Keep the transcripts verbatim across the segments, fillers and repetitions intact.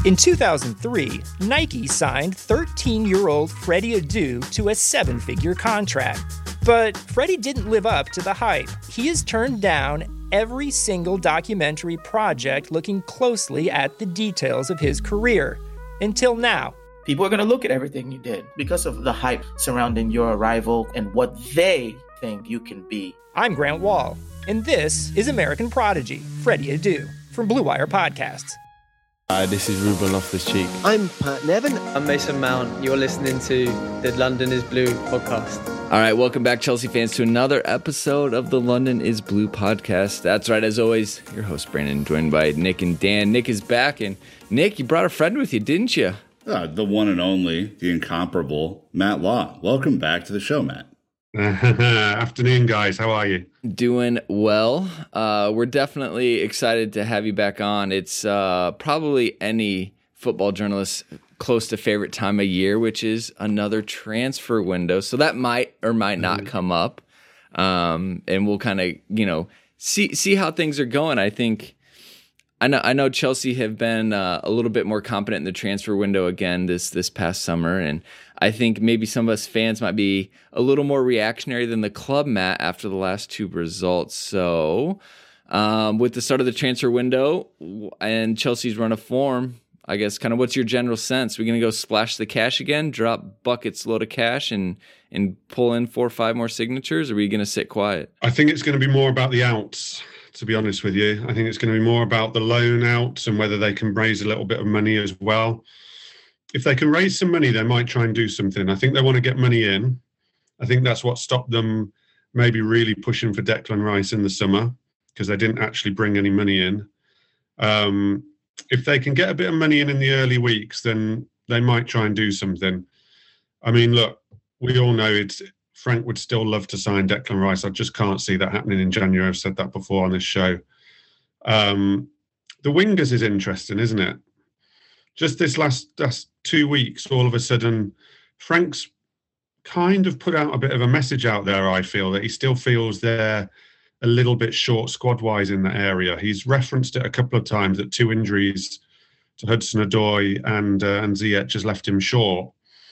In two thousand three, Nike signed thirteen-year-old Freddie Adu to a seven-figure contract. But Freddie didn't live up to the hype. He has turned down every single documentary project looking closely at the details of his career. Until now. People are going to look at everything you did because of the hype surrounding your arrival and what they think you can be. I'm Grant Wall, and this is American Prodigy, Freddie Adu, from Blue Wire Podcasts. Hi, this is Ruben Loftus-Cheek. I'm Pat Nevin. I'm Mason Mount. You're listening to the London is Blue podcast. All right, welcome back, Chelsea fans, to another episode of the London is Blue podcast. That's right, as always, your host, Brandon, joined by Nick and Dan. Nick is back, and Nick, you brought a friend with you, didn't you? Uh, the one and only, the incomparable Matt Law. Welcome back to the show, Matt. Afternoon, guys. How are you? Doing well. Uh, we're definitely excited to have you back on. It's uh, probably any football journalist's close to favorite time of year, which is another transfer window. So that might or might not mm. come up. Um, and we'll kind of, you know, see see how things are going. I think I know I know Chelsea have been uh, a little bit more confident in the transfer window again this this past summer, and I think maybe some of us fans might be a little more reactionary than the club, Matt, after the last two results. So, um, with the start of the transfer window and Chelsea's run of form, I guess kind of what's your general sense? We're going to go splash the cash again, drop buckets load of cash, and and pull in four or five more signatures? Or are we going to sit quiet? I think it's going to be more about the outs. To be honest with you, I think it's going to be more about the loan outs and whether they can raise a little bit of money as well. If they can raise some money, they might try and do something. I think they want to get money in. I think that's what stopped them maybe really pushing for Declan Rice in the summer, because they didn't actually bring any money in. Um, if they can get a bit of money in in the early weeks, then they might try and do something. I mean, look, we all know it's Frank would still love to sign Declan Rice. I just can't see that happening in January. I've said that before on this show. Um, the wingers is interesting, isn't it? Just this last, last two weeks, all of a sudden, Frank's kind of put out a bit of a message out there, I feel, that he still feels they're a little bit short squad-wise in that area. He's referenced it a couple of times that two injuries to Hudson-Odoi and, uh, and Ziyech has left him short.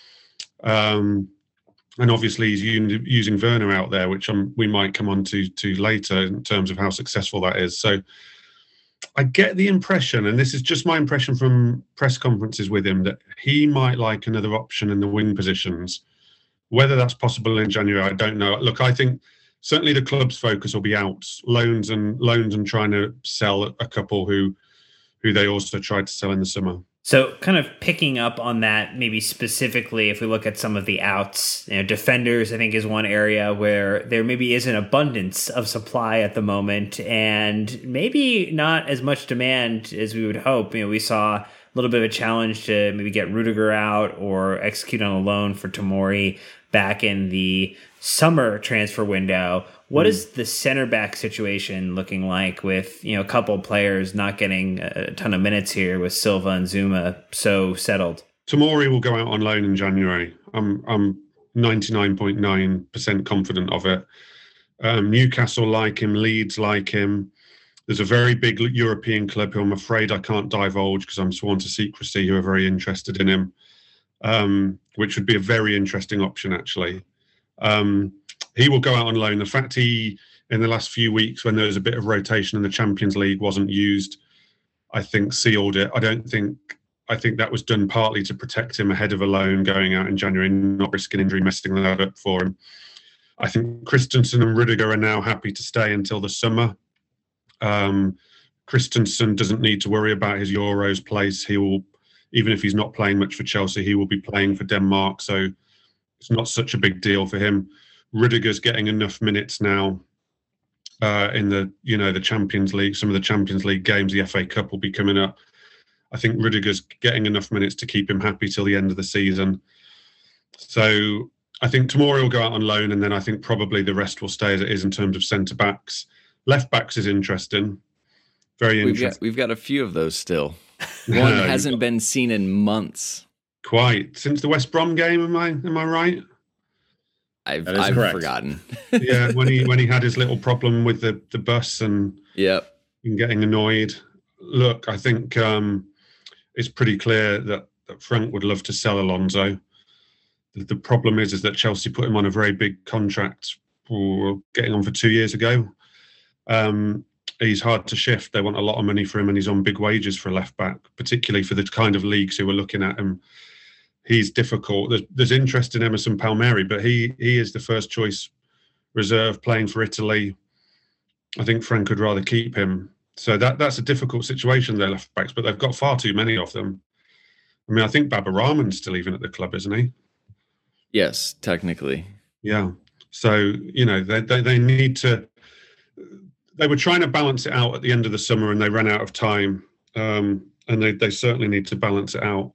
Um, and obviously he's using, using Werner out there, which um, we might come on to, to later in terms of how successful that is. So I get the impression, and this is just my impression from press conferences with him, that he might like another option in the wing positions. Whether that's possible in January, I don't know. Look, I think certainly the club's focus will be outs, loans and loans and trying to sell a couple who who they also tried to sell in the summer. So kind of picking up on that, maybe specifically if we look at some of the outs, you know, defenders, I think is one area where there maybe is an abundance of supply at the moment and maybe not as much demand as we would hope. You know, we saw a little bit of a challenge to maybe get Rudiger out or execute on a loan for Tomori back in the summer transfer window. What mm. is the center back situation looking like with, you know, a couple players not getting a ton of minutes here with Silva and Zuma so settled? Tomori will go out on loan in January. I'm I'm ninety-nine point nine percent confident of it. Um, Newcastle like him, Leeds like him. There's a very big European club who I'm afraid I can't divulge because I'm sworn to secrecy, who are very interested in him, um, which would be a very interesting option, actually. Um, he will go out on loan. The fact he, in the last few weeks, when there was a bit of rotation in the Champions League, wasn't used, I think sealed it. I don't think, I think that was done partly to protect him ahead of a loan going out in January, not risking injury, messing that up for him. I think Christensen and Rudiger are now happy to stay until the summer. Um, Christensen doesn't need to worry about his Euros place. He will, even if he's not playing much for Chelsea, he will be playing for Denmark. So it's not such a big deal for him. Rudiger's getting enough minutes now uh, in the, you know, the Champions League. Some of the Champions League games, the F A Cup will be coming up. I think Rudiger's getting enough minutes to keep him happy till the end of the season. So I think Tomori will go out on loan, and then I think probably the rest will stay as it is in terms of centre backs. Left backs is interesting, very interesting. We've got, we've got a few of those still. One hasn't been seen in months. Quite since the West Brom game. Am I am I right? I've I've correct. forgotten. Yeah, when he when he had his little problem with the, the bus and yep. and getting annoyed. Look, I think um, it's pretty clear that, that Frank would love to sell Alonso. The, the problem is, is that Chelsea put him on a very big contract for getting on for two years ago. Um, he's hard to shift. They want a lot of money for him, and he's on big wages for a left back, particularly for the kind of leagues who are looking at him. He's difficult. There's, there's interest in Emerson Palmieri, but he he is the first choice reserve playing for Italy. I think Frank would rather keep him. So that that's a difficult situation, their left backs, but they've got far too many of them. I mean, I think Baba Rahman's still even at the club, isn't he? Yes, technically. Yeah. So, you know, they, they, they need to... They were trying to balance it out at the end of the summer and they ran out of time. Um, and they, they certainly need to balance it out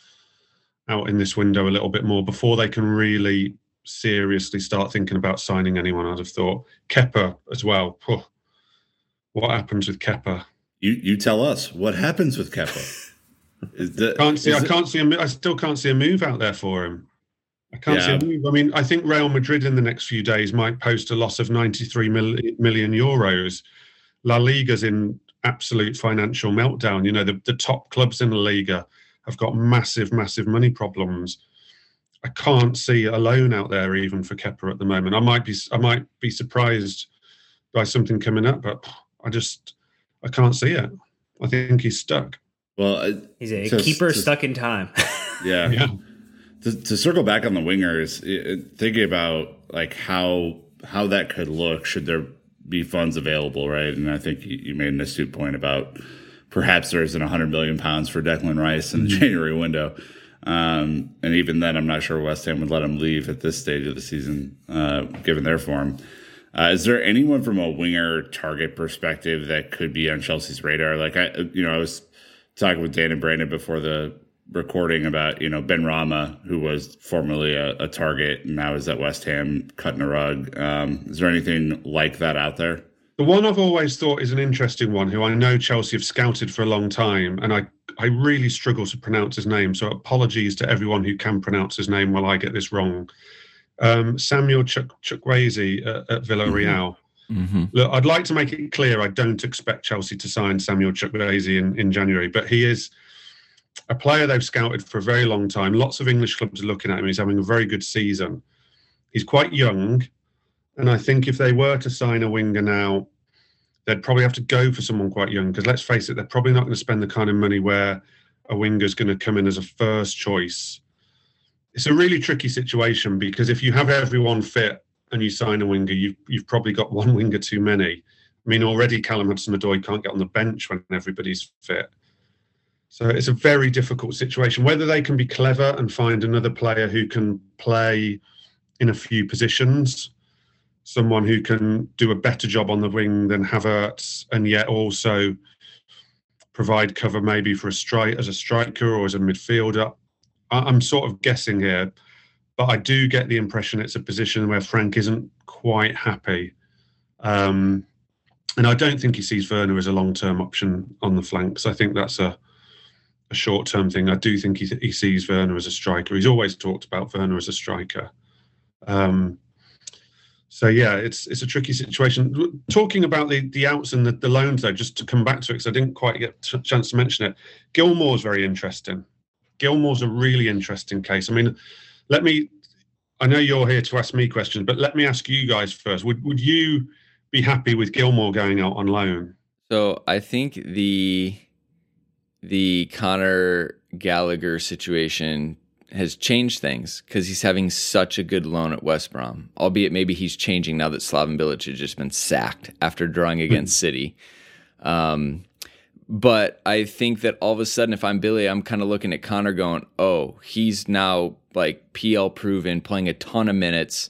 out in this window a little bit more before they can really seriously start thinking about signing anyone, I'd have thought. Kepa as well. Oh, what happens with Kepa? You you tell us what happens with Kepa. Is that, can't see. I it, can't see. A, I still can't see a move out there for him. I can't yeah. see a move. I mean, I think Real Madrid in the next few days might post a loss of ninety-three million euros. La Liga's in absolute financial meltdown. You know, the, the top clubs in La Liga have got massive, massive money problems. I can't see a loan out there even for Kepa at the moment. I might be, I might be surprised by something coming up, but I just, I can't see it. I think he's stuck. Well, uh, he's a to, keeper to, stuck in time. Yeah. Yeah. To, to circle back on the wingers, it, thinking about like how how that could look should there be funds available, right? And I think you, you made an astute point about perhaps there isn't one hundred million pounds for Declan Rice in the mm-hmm. January window. Um, and even then, I'm not sure West Ham would let him leave at this stage of the season, uh, given their form. Uh, is there anyone from a winger target perspective that could be on Chelsea's radar? Like, I, you know, I was talking with Dan and Brandon before the recording about, you know, Ben Rama, who was formerly a, a target and now is at West Ham cutting a rug. Um, is there anything like that out there? The one I've always thought is an interesting one, who I know Chelsea have scouted for a long time, and I, I really struggle to pronounce his name, so apologies to everyone who can pronounce his name while I get this wrong. Um, Samuel Chuk- Chukwueze at, at Villarreal. Mm-hmm. Look, I'd like to make it clear I don't expect Chelsea to sign Samuel Chukwueze in, in January, but he is a player they've scouted for a very long time. Lots of English clubs are looking at him. He's having a very good season. He's quite young, and I think if they were to sign a winger now, they'd probably have to go for someone quite young, because let's face it, they're probably not going to spend the kind of money where a winger's going to come in as a first choice. It's a really tricky situation, because if you have everyone fit and you sign a winger, you've, you've probably got one winger too many. I mean, already Callum Hudson-Odoi can't get on the bench when everybody's fit. So it's a very difficult situation. Whether they can be clever and find another player who can play in a few positions, someone who can do a better job on the wing than Havertz, and yet also provide cover maybe for a strike as a striker or as a midfielder. I'm sort of guessing here, but I do get the impression it's a position where Frank isn't quite happy. Um, and I don't think he sees Werner as a long-term option on the flanks. I think that's a, a short-term thing. I do think he, he sees Werner as a striker. He's always talked about Werner as a striker. Um, so, yeah, it's it's a tricky situation. Talking about the, the outs and the, the loans, though, just to come back to it, because I didn't quite get a chance to mention it, Gilmour's very interesting. Gilmour's a really interesting case. I mean, let me, I know you're here to ask me questions, but let me ask you guys first. Would would you be happy with Gilmour going out on loan? So I think the the Conor Gallagher situation has changed things, because he's having such a good loan at West Brom, albeit maybe he's changing now that Slaven Bilic has just been sacked after drawing against City. Um, But I think that all of a sudden, if I'm Billy, I'm kind of looking at Connor going, oh, he's now like P L proven, playing a ton of minutes.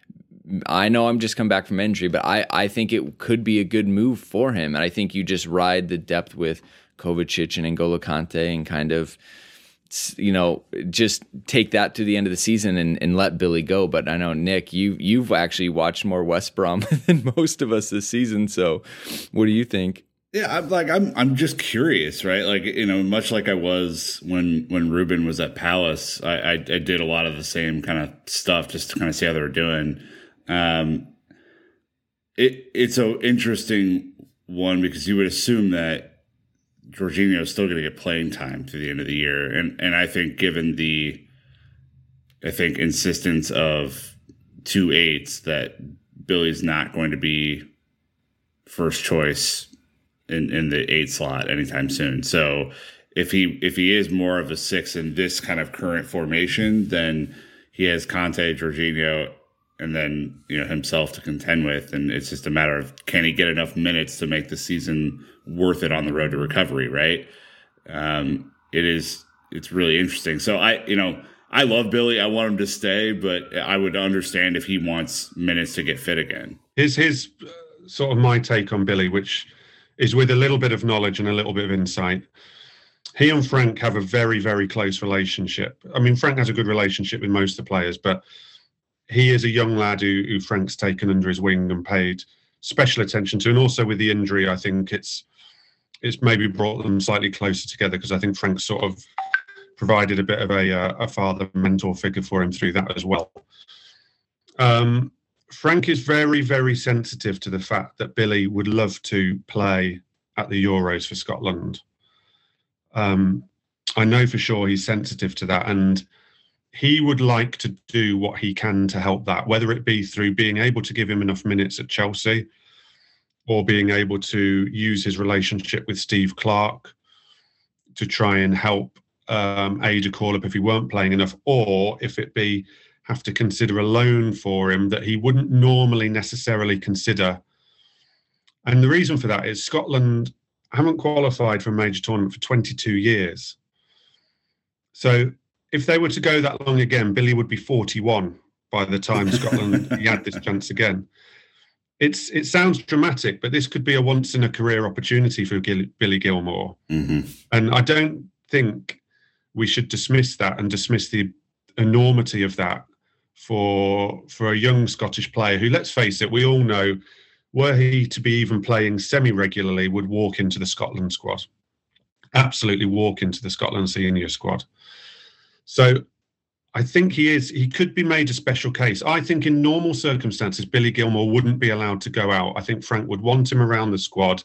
I know I'm just come back from injury, but I, I think it could be a good move for him. And I think you just ride the depth with Kovacic and N'Golo Kante and kind of, you know, just take that to the end of the season and, and let Billy go. But I know, Nick, you, you've actually watched more West Brom than most of us this season. So what do you think? Yeah, I'm like I'm I'm just curious, right? Like, you know, much like I was when when Ruben was at Palace, I, I, I did a lot of the same kind of stuff just to kind of see how they were doing. Um, it it's an interesting one, because you would assume that Jorginho is still going to get playing time to the end of the year. And and I think given the, I think, insistence of two eights, that Billy's not going to be first choice in, in the eight slot anytime soon. So if he if he is more of a six in this kind of current formation, then he has Conte, Jorginho, and then, you know, himself to contend with. And it's just a matter of, can he get enough minutes to make the season worth it on the road to recovery, right? Um, it is, it's really interesting. So I, you know, I love Billy. I want him to stay, but I would understand if he wants minutes to get fit again. Here's, here's uh, sort of my take on Billy, which is with a little bit of knowledge and a little bit of insight. He and Frank have a very, very close relationship. I mean, Frank has a good relationship with most of the players, but he is a young lad who, who Frank's taken under his wing and paid special attention to. And also with the injury, I think it's it's maybe brought them slightly closer together, because I think Frank sort of provided a bit of a, uh, a father mentor figure for him through that as well. Um, Frank is very, very sensitive to the fact that Billy would love to play at the Euros for Scotland. Um, I know for sure he's sensitive to that, and he would like to do what he can to help that, whether it be through being able to give him enough minutes at Chelsea, or being able to use his relationship with Steve Clarke to try and help um, aid a call-up if he weren't playing enough, or if it be have to consider a loan for him that he wouldn't normally necessarily consider. And the reason for that is Scotland haven't qualified for a major tournament for twenty-two years. So if they were to go that long again, Billy would be forty-one by the time Scotland he had this chance again. It's it sounds dramatic, but this could be a once in a career opportunity for Gil- Billy Gilmour. Mm-hmm. And I don't think we should dismiss that and dismiss the enormity of that for for a young Scottish player who, let's face it, we all know, were he to be even playing semi-regularly, would walk into the Scotland squad. Absolutely walk into the Scotland senior squad. So I think he is, he could be made a special case. I think in normal circumstances, Billy Gilmour wouldn't be allowed to go out. I think Frank would want him around the squad.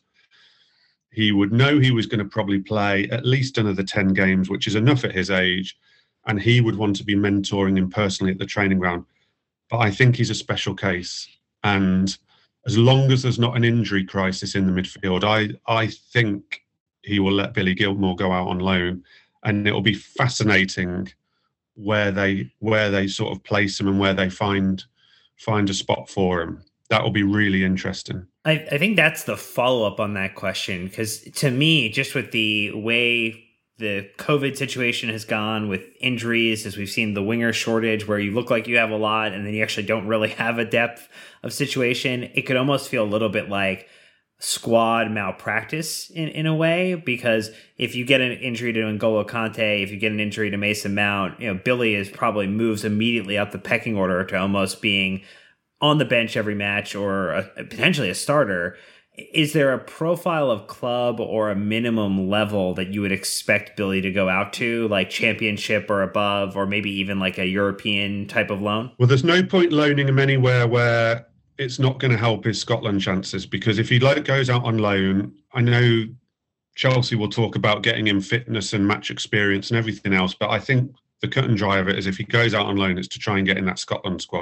He would know he was going to probably play at least another ten games, which is enough at his age. And he would want to be mentoring him personally at the training ground. But I think he's a special case. And as long as there's not an injury crisis in the midfield, I, I think he will let Billy Gilmour go out on loan. And it'll be fascinating where they where they sort of place him and where they find find a spot for him. That will be really interesting. I, I think that's the follow-up on that question, because to me, just with the way the COVID situation has gone with injuries, as we've seen the winger shortage where you look like you have a lot and then you actually don't really have a depth of situation, it could almost feel a little bit like squad malpractice in, in a way, because if you get an injury to N'Golo Kante, if you get an injury to Mason Mount, you know, Billy is probably moves immediately up the pecking order to almost being on the bench every match or a, potentially a starter. Is there a profile of club or a minimum level that you would expect Billy to go out to, like championship or above, or maybe even like a European type of loan? Well, there's no point loaning him anywhere where it's not going to help his Scotland chances, because if he like goes out on loan, I know Chelsea will talk about getting him fitness and match experience and everything else, but I think the cut and dry of it is if he goes out on loan, it's to try and get in that Scotland squad.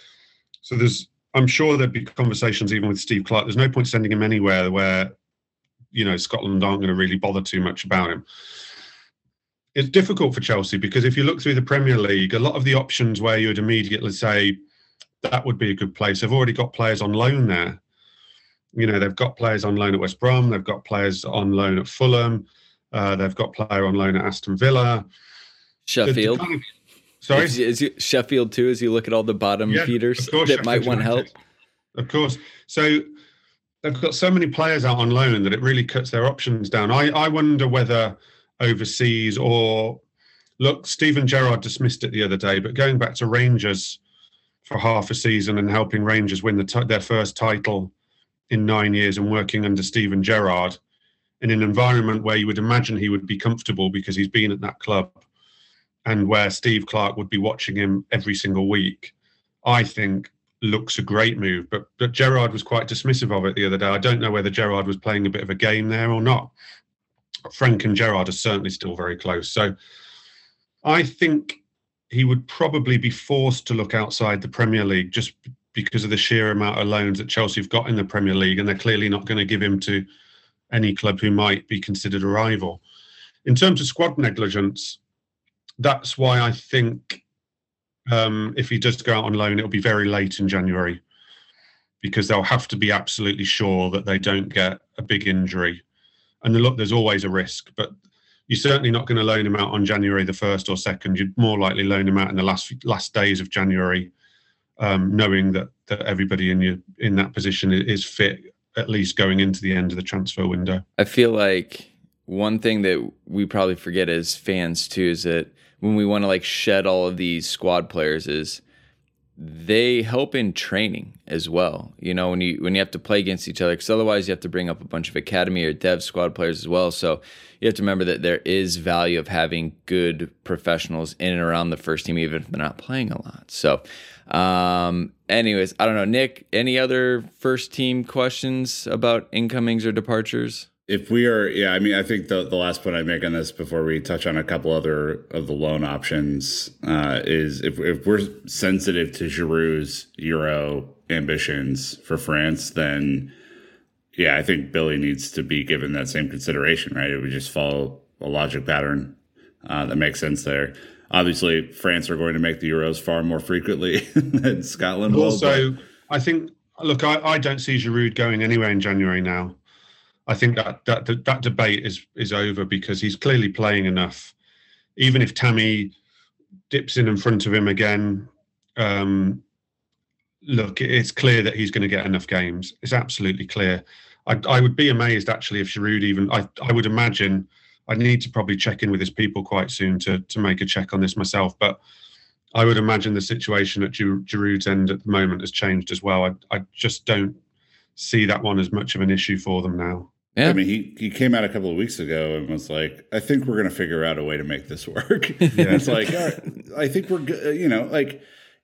So there's, I'm sure there'd be conversations even with Steve Clarke. There's no point sending him anywhere where, you know, Scotland aren't going to really bother too much about him. It's difficult for Chelsea because if you look through the Premier League, a lot of the options where you would immediately say that would be a good place, they've already got players on loan there. You know, they've got players on loan at West Brom, they've got players on loan at Fulham, uh, they've got player on loan at Aston Villa. Sheffield. The, the kind of, sorry? Is, is you, Sheffield too, as you look at all the bottom yeah, feeders course, that Sheffield might want help. Of course. So they've got so many players out on loan that it really cuts their options down. I, I wonder whether overseas or... Look, Steven Gerrard dismissed it the other day, but going back to Rangers for half a season and helping Rangers win the t- their first title in nine years and working under Steven Gerrard in an environment where you would imagine he would be comfortable because he's been at that club and where Steve Clarke would be watching him every single week, I think looks a great move. But, but Gerrard was quite dismissive of it the other day. I don't know whether Gerrard was playing a bit of a game there or not. Frank and Gerrard are certainly still very close. So I think he would probably be forced to look outside the Premier League just because of the sheer amount of loans that Chelsea have got in the Premier League, and they're clearly not going to give him to any club who might be considered a rival. In terms of squad negligence, that's why I think um, if he does go out on loan, it'll be very late in January, because they'll have to be absolutely sure that they don't get a big injury. And look, there's always a risk, but you're certainly not going to loan him out on January the first or second. You'd more likely loan him out in the last last days of January, um, knowing that that everybody in your in that position is fit, at least going into the end of the transfer window. I feel like one thing that we probably forget as fans too is that when we want to like shed all of these squad players is they help in training as well. You know, when you when you have to play against each other, because otherwise you have to bring up a bunch of academy or dev squad players as well. So you have to remember that there is value of having good professionals in and around the first team, even if they're not playing a lot. So um, anyways, I don't know. Nick, any other first team questions about incomings or departures? If we are, yeah, I mean, I think the, the last point I'd make on this before we touch on a couple other of the loan options uh, is if, if we're sensitive to Giroud's Euro ambitions for France, then, yeah, I think Billy needs to be given that same consideration, right? It would just follow a logic pattern uh, that makes sense there. Obviously, France are going to make the Euros far more frequently than Scotland will. Also, but I think, look, I, I don't see Giroud going anywhere in January now. I think that that that debate is is over because he's clearly playing enough. Even if Tammy dips in in front of him again, um, look, it's clear that he's going to get enough games. It's absolutely clear. I, I would be amazed actually if Giroud even. I I would imagine I need to probably check in with his people quite soon to to make a check on this myself. But I would imagine the situation at Giroud's end at the moment has changed as well. I I just don't see that one as much of an issue for them now. Yeah. I mean, he, he came out a couple of weeks ago and was like, I think we're going to figure out a way to make this work. Yeah. It's like, all right, I think we're good. You know, like,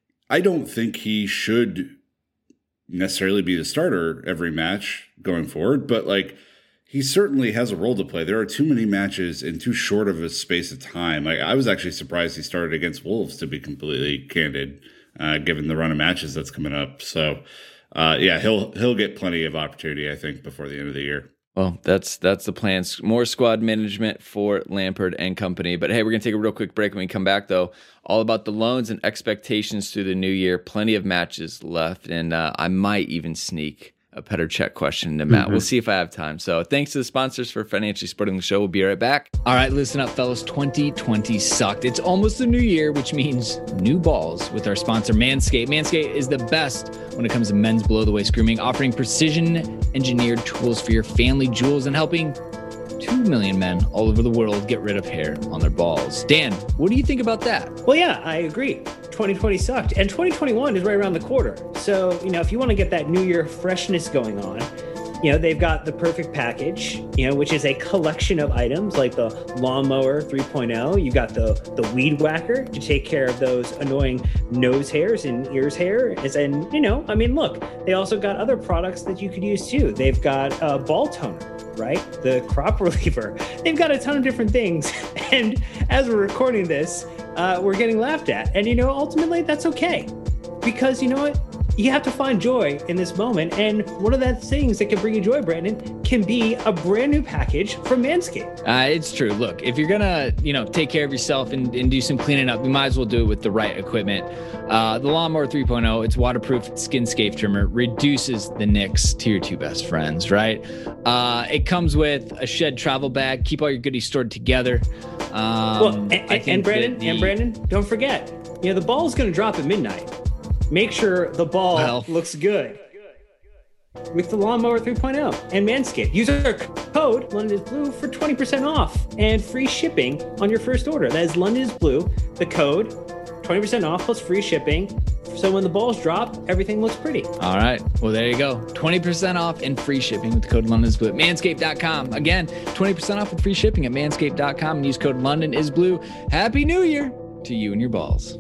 I don't think he should necessarily be the starter every match going forward, but like, he certainly has a role to play. There are too many matches in too short of a space of time. Like, I was actually surprised he started against Wolves, to be completely candid, uh, given the run of matches that's coming up. So, uh, yeah, he'll he'll get plenty of opportunity, I think, before the end of the year. Well, that's that's the plan. More squad management for Lampard and company. But hey, we're going to take a real quick break. When we come back, though, all about the loans and expectations through the new year. Plenty of matches left, and uh, I might even sneak a Petr Cech question to Matt. Mm-hmm. We'll see if I have time. So thanks to the sponsors for financially supporting the show. We'll be right back. All right, listen up, fellas. twenty twenty sucked. It's almost the new year, which means new balls with our sponsor, Manscaped. Manscaped is the best when it comes to men's below-the-waist grooming, offering precision-engineered tools for your family jewels and helping two million men all over the world get rid of hair on their balls. Dan, what do you think about that? Well, yeah, I agree. twenty twenty sucked, and twenty twenty-one is right around the corner. So, you know, if you want to get that new year freshness going on, you know, they've got the perfect package, you know, which is a collection of items like the Lawnmower three point oh. You got the the Weed Whacker to take care of those annoying nose hairs and ears hair. And, you know, I mean, look, they also got other products that you could use too. They've got a ball toner, right? The crop reliever. They've got a ton of different things. And as we're recording this, uh, we're getting laughed at. And, you know, ultimately that's okay. Because, you know what? You have to find joy in this moment. And one of the things that can bring you joy, Brandon, can be a brand new package from Manscaped. Uh, it's true. Look, if you're going to, you know, take care of yourself and, and do some cleaning up, you might as well do it with the right equipment. Uh, the Lawnmower three point oh, it's waterproof skin safe trimmer, reduces the nicks to your two best friends, right? Uh, it comes with a shed travel bag. Keep all your goodies stored together. Um, well, and, and, and Brandon, the, and Brandon, don't forget, you know, the ball is going to drop at midnight. Make sure the ball well, looks good with the Lawnmower three point oh and Manscaped. Use our code London is Blue for twenty percent off and free shipping on your first order. That is London is Blue, the code, twenty percent off plus free shipping. So when the balls drop, everything looks pretty. All right. Well, there you go. twenty percent off and free shipping with the code London is Blue at manscaped dot com. Again, twenty percent off with free shipping at manscaped dot com and use code London is Blue. Happy New Year to you and your balls.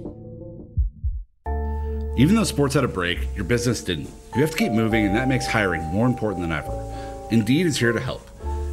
Even though sports had a break, your business didn't. You have to keep moving, and that makes hiring more important than ever. Indeed is here to help.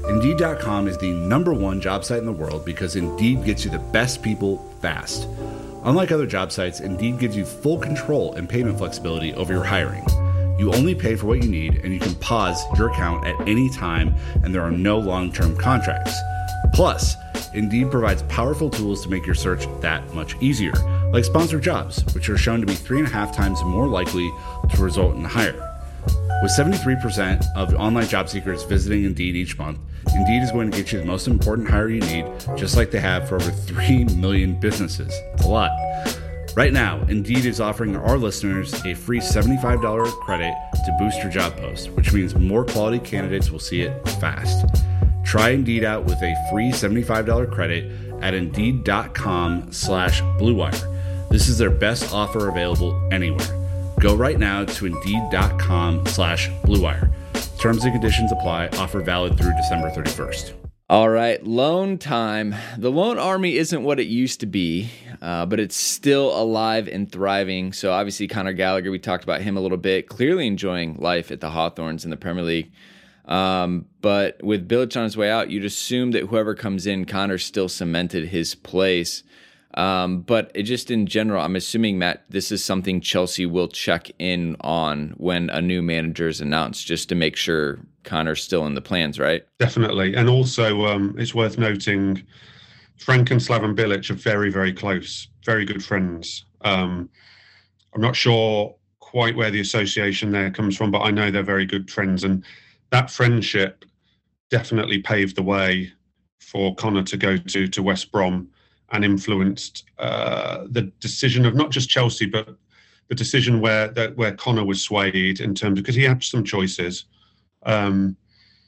Indeed dot com is the number one job site in the world because Indeed gets you the best people fast. Unlike other job sites, Indeed gives you full control and payment flexibility over your hiring. You only pay for what you need, and you can pause your account at any time, and there are no long-term contracts. Plus, Indeed provides powerful tools to make your search that much easier, like sponsored jobs, which are shown to be three and a half times more likely to result in a hire. With seventy-three percent of online job seekers visiting Indeed each month, Indeed is going to get you the most important hire you need, just like they have for over three million businesses. It's a lot. Right now, Indeed is offering our listeners a free seventy-five dollars credit to boost your job post, which means more quality candidates will see it fast. Try Indeed out with a free seventy-five dollars credit at Indeed.com slash Blue Wire. This is their best offer available anywhere. Go right now to Indeed.com slash Blue Wire. Terms and conditions apply. Offer valid through December thirty-first. All right, loan time. The loan army isn't what it used to be, uh, but it's still alive and thriving. So obviously Conor Gallagher, we talked about him a little bit, clearly enjoying life at the Hawthorns in the Premier League. Um, but with Bilic on his way out, you'd assume that whoever comes in, Conor still cemented his place. Um, but it just in general, I'm assuming, Matt, this is something Chelsea will check in on when a new manager is announced, just to make sure Conor's still in the plans, right? Definitely. And also, um, it's worth noting, Frank and Slaven Bilic are very, very close, very good friends. Um, I'm not sure quite where the association there comes from, but I know they're very good friends. And that friendship definitely paved the way for Conor to go to, to West Brom, and influenced uh, the decision of not just Chelsea, but the decision where that where Conor was swayed in terms of, because he had some choices, um,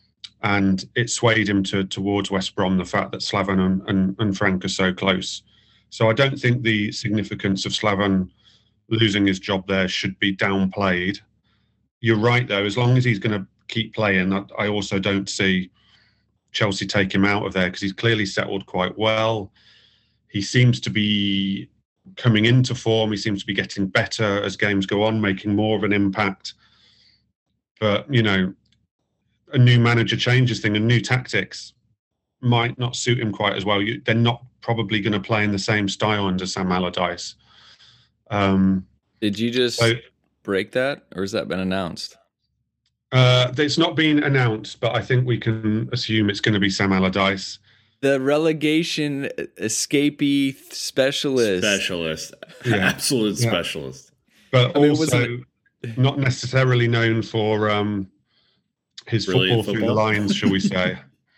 and it swayed him to towards West Brom. The fact that Slaven and, and, and Frank are so close, so I don't think the significance of Slaven losing his job there should be downplayed. You're right, though. As long as he's going to keep playing, I, I also don't see Chelsea take him out of there, because he's clearly settled quite well. He seems to be coming into form. He seems to be getting better as games go on, making more of an impact. But, you know, a new manager changes things, and new tactics might not suit him quite as well. You, they're not probably going to play in the same style under Sam Allardyce. Um, Did you just so, break that, or has that been announced? Uh, it's not been announced, but I think we can assume it's going to be Sam Allardyce. The relegation escapee specialist. Specialist. Yeah. Absolute yeah. specialist. But I mean, also not necessarily known for um, his football, football through the lines, shall we say.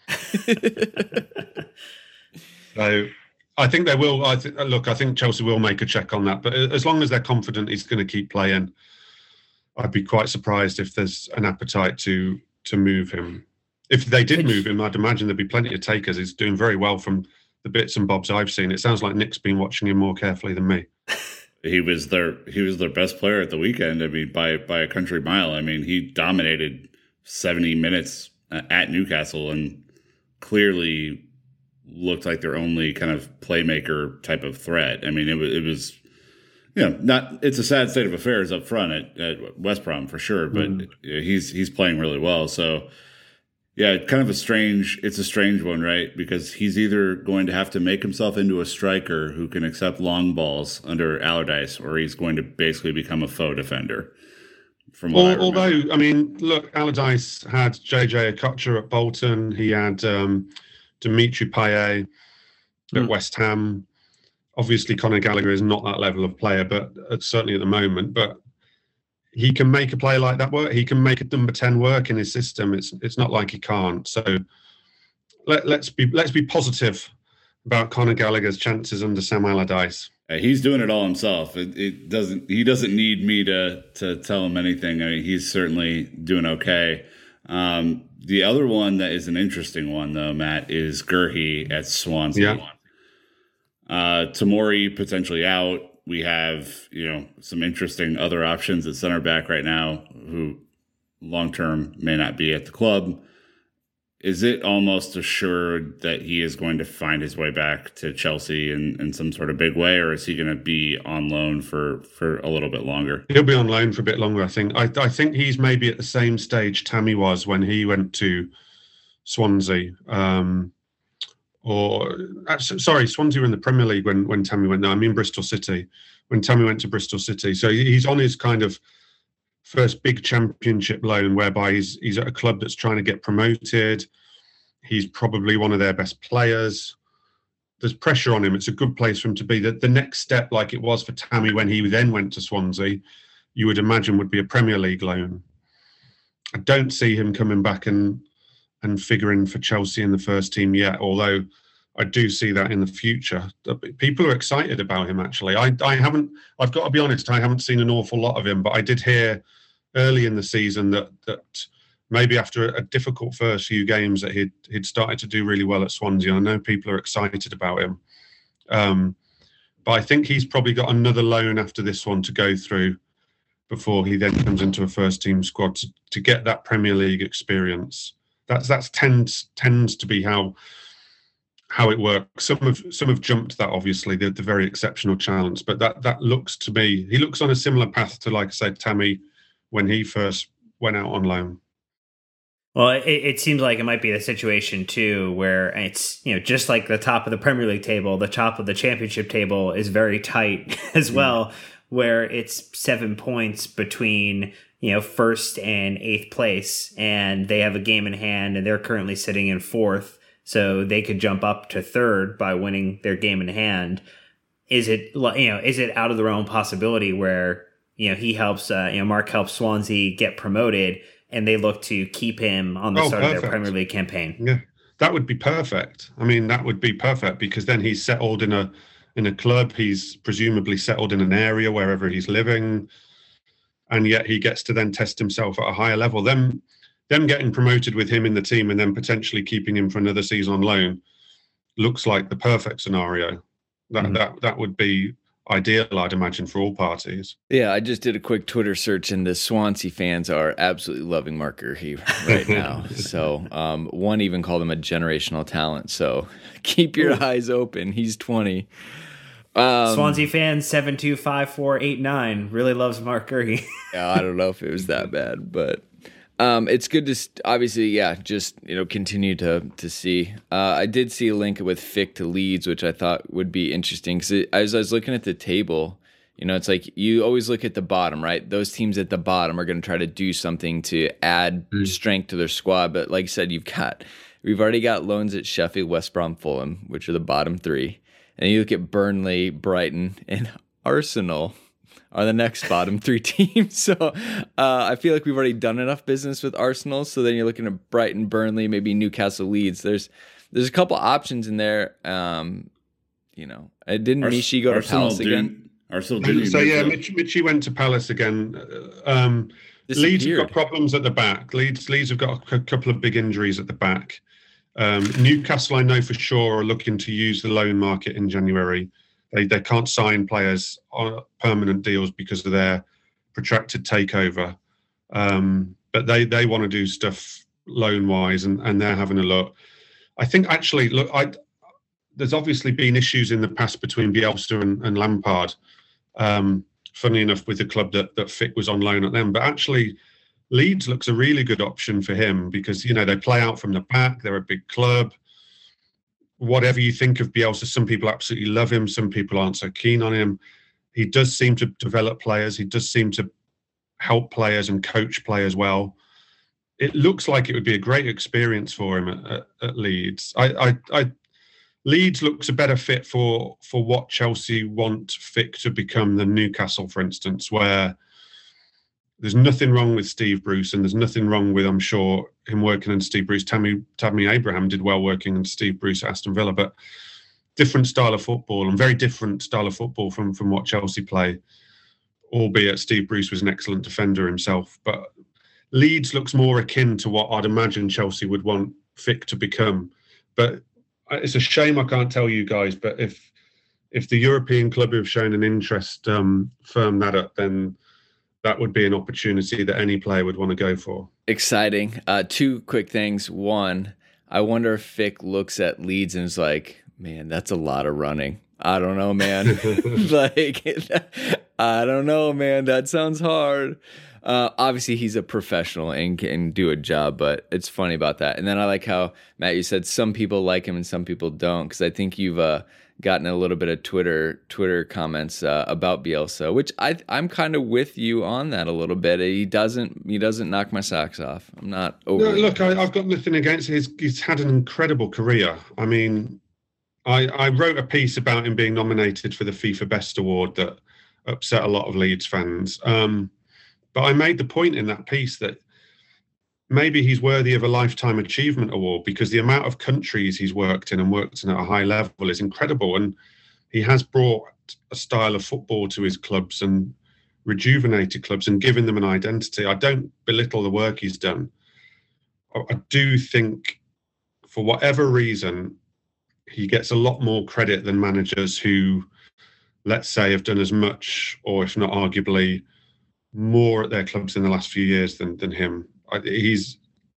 So I think they will. I th- look, I think Chelsea will make a check on that. But as long as they're confident he's going to keep playing, I'd be quite surprised if there's an appetite to to move him. If they did move him, I'd imagine there'd be plenty of takers. He's doing very well from the bits and bobs I've seen. It sounds like Nick's been watching him more carefully than me. He was their he was their best player at the weekend. I mean, by by a country mile. I mean, he dominated seventy minutes at Newcastle and clearly looked like their only kind of playmaker type of threat. I mean, it was it was you know not. It's a sad state of affairs up front at, at West Brom for sure, but mm. he's he's playing really well. So. Yeah, kind of a strange, it's a strange one, right? Because he's either going to have to make himself into a striker who can accept long balls under Allardyce, or he's going to basically become a faux defender. From what I Although, I mean, look, Allardyce had J J Okocha at Bolton. He had um, Dimitri Payet at mm. West Ham. Obviously, Conor Gallagher is not that level of player, but uh, certainly at the moment. But he can make a play like that work. He can make a number ten work in his system. It's it's not like he can't. So let, let's be let's be positive about Conor Gallagher's chances under Sam Allardyce. Uh, he's doing it all himself. It, it doesn't. He doesn't need me to to tell him anything. I mean, he's certainly doing okay. Um, the other one that is an interesting one, though, Matt, is Gurhey at Swansea. Yeah. Uh, Tomori potentially out. We have, you know, some interesting other options at center back right now who long term may not be at the club. Is it almost assured that he is going to find his way back to Chelsea in, in some sort of big way, or is he going to be on loan for, for a little bit longer? He'll be on loan for a bit longer, I think. I, I think he's maybe at the same stage Tammy was when he went to Swansea. Um, or actually, sorry, Swansea were in the Premier League when when Tammy went there. I mean Bristol City, when Tammy went to Bristol City. So he's on his kind of first big championship loan, whereby he's he's at a club that's trying to get promoted. He's probably one of their best players. There's pressure on him. It's a good place for him to be. The, the next step, like it was for Tammy when he then went to Swansea, you would imagine would be a Premier League loan. I don't see him coming back and and figuring for Chelsea in the first team yet, although I do see that in the future. People are excited about him, actually. I, I haven't, I've got to be honest, I haven't seen an awful lot of him, but I did hear early in the season that that maybe after a difficult first few games that he'd, he'd started to do really well at Swansea. I know people are excited about him. Um, but I think he's probably got another loan after this one to go through before he then comes into a first team squad to, to get that Premier League experience. That's that's tends tends to be how how it works. Some have some have jumped that, obviously, the, the very exceptional challenge. But that that looks to me, he looks on a similar path to, like I said, Tammy when he first went out on loan. Well, it, it seems like it might be the situation too, where it's, you know, just like the top of the Premier League table, the top of the Championship table is very tight as well, mm. where it's seven points between, you know, first and eighth place, and they have a game in hand, and they're currently sitting in fourth, so they could jump up to third by winning their game in hand. Is it, you know, is it out of the realm possibility where, you know, he helps, uh, you know, Mark helps Swansea get promoted, and they look to keep him on the oh, start perfect. of their Premier League campaign? Yeah, that would be perfect. I mean, that would be perfect, because then he's settled in a in a club. He's presumably settled in an area wherever he's living, and yet he gets to then test himself at a higher level. Them, them getting promoted with him in the team and then potentially keeping him for another season on loan looks like the perfect scenario. That mm-hmm. that that would be ideal, I'd imagine, for all parties. Yeah, I just did a quick Twitter search, and the Swansea fans are absolutely loving Mark Guehi right now. So um, one even called him a generational talent. So keep your Ooh. eyes open. He's twenty. Um, Swansea fan seven two five four eight nine really loves Mark Guehi. Yeah, I don't know if it was that bad, but um, it's good to st- obviously, yeah, just you know continue to to see. Uh, I did see a link with Fick to Leeds, which I thought would be interesting because as I was looking at the table, you know, it's like you always look at the bottom, right? Those teams at the bottom are going to try to do something to add mm. strength to their squad, but like I said, you've got we've already got loans at Sheffield, West Brom, Fulham, which are the bottom three. And you look at Burnley, Brighton, and Arsenal are the next bottom three teams. So uh, I feel like we've already done enough business with Arsenal. So then you're looking at Brighton, Burnley, maybe Newcastle, Leeds. There's there's a couple options in there. Um, you know, didn't Ars- Michi go to Arsenal Palace didn't, again? Arsenal didn't. So yeah, Mich- Michi went to Palace again. Um, Leeds have got problems at the back. Leeds Leeds have got a couple of big injuries at the back. Um, Newcastle, I know for sure, are looking to use the loan market in January. They they can't sign players on permanent deals because of their protracted takeover. Um, but they, they want to do stuff loan-wise, and, and they're having a look. I think, actually, look, I, there's obviously been issues in the past between Bielsa and, and Lampard, um, funny enough, with the club that, that Fick was on loan at them. But actually, Leeds looks a really good option for him because, you know, they play out from the back. They're a big club. Whatever you think of Bielsa, some people absolutely love him. Some people aren't so keen on him. He does seem to develop players. He does seem to help players and coach players well. It looks like it would be a great experience for him at, at, at Leeds. I, I, I, Leeds looks a better fit for, for what Chelsea want Fick to become than Newcastle, for instance, where there's nothing wrong with Steve Bruce, and there's nothing wrong with, I'm sure, him working under Steve Bruce. Tammy, Tammy Abraham did well working under Steve Bruce at Aston Villa, but different style of football, and very different style of football from, from what Chelsea play, albeit Steve Bruce was an excellent defender himself. But Leeds looks more akin to what I'd imagine Chelsea would want Fick to become. But it's a shame I can't tell you guys, but if if the European club have shown an interest, um, firm that up, then that would be an opportunity that any player would want to go for. Exciting. Uh, two quick things. One, I wonder if Fick looks at Leeds and is like, man, that's a lot of running. I don't know, man. like, I don't know, man. That sounds hard. Uh, obviously, he's a professional and can do a job, but it's funny about that. And then I like how, Matt, you said some people like him and some people don't, because I think you've uh, gotten a little bit of Twitter Twitter comments uh, about Bielsa, which I, I'm kind of with you on that a little bit. He doesn't he doesn't knock my socks off. I'm not over. No, look, I, I've got nothing against it. He's, he's had an incredible career. I mean, I, I wrote a piece about him being nominated for the FIFA Best Award that upset a lot of Leeds fans. Um, but I made the point in that piece that maybe he's worthy of a Lifetime Achievement Award, because the amount of countries he's worked in and worked in at a high level is incredible. And he has brought a style of football to his clubs and rejuvenated clubs and given them an identity. I don't belittle the work he's done. I, I do think, for whatever reason, he gets a lot more credit than managers who, let's say, have done as much, or if not arguably more at their clubs in the last few years than, than him. I, he's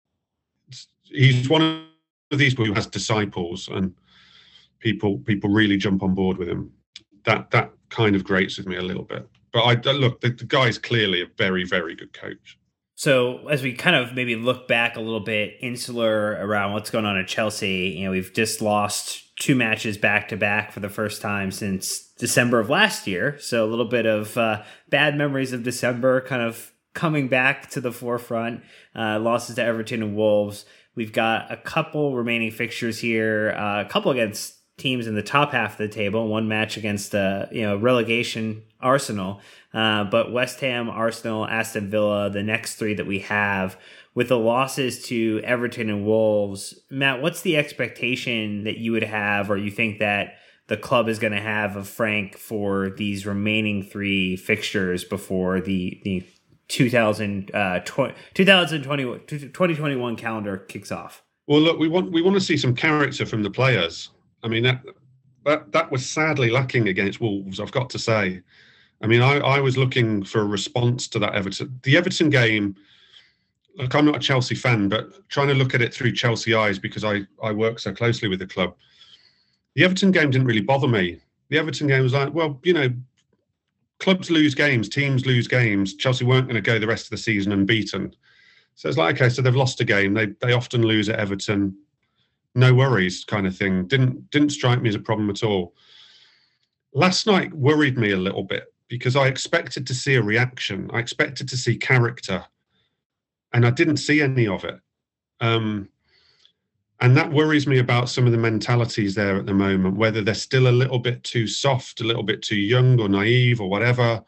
he's one of these people who has disciples, and people people really jump on board with him. That that kind of grates with me a little bit. But I look, the, the guy's clearly a very, very good coach. So as we kind of maybe look back a little bit insular around what's going on at Chelsea, you know, we've just lost two matches back to back for the first time since December of last year. So a little bit of uh, bad memories of December kind of coming back to the forefront. Uh, losses to Everton and Wolves. We've got a couple remaining fixtures here, uh, a couple against teams in the top half of the table, one match against uh, you know relegation Arsenal. Uh, but West Ham, Arsenal, Aston Villa, the next three that we have, with the losses to Everton and Wolves. Matt, what's the expectation that you would have, or you think that the club is going to have of Frank for these remaining three fixtures before the the two thousand twenty, twenty twenty-one calendar kicks off? Well, look, we want we want to see some character from the players. I mean, that that that was sadly lacking against Wolves, I've got to say. I mean, I, I was looking for a response to that Everton. The Everton game, look, I'm not a Chelsea fan, but trying to look at it through Chelsea eyes, because I, I work so closely with the club. The Everton game didn't really bother me. The Everton game was like, well, you know, clubs lose games, teams lose games. Chelsea weren't going to go the rest of the season unbeaten. So it's like, okay, so they've lost a game. They they often lose at Everton. No worries, kind of thing. Didn't didn't strike me as a problem at all. Last night worried me a little bit, because I expected to see a reaction. I expected to see character, and I didn't see any of it. Um, and that worries me about some of the mentalities there at the moment, whether they're still a little bit too soft, a little bit too young or naive or whatever.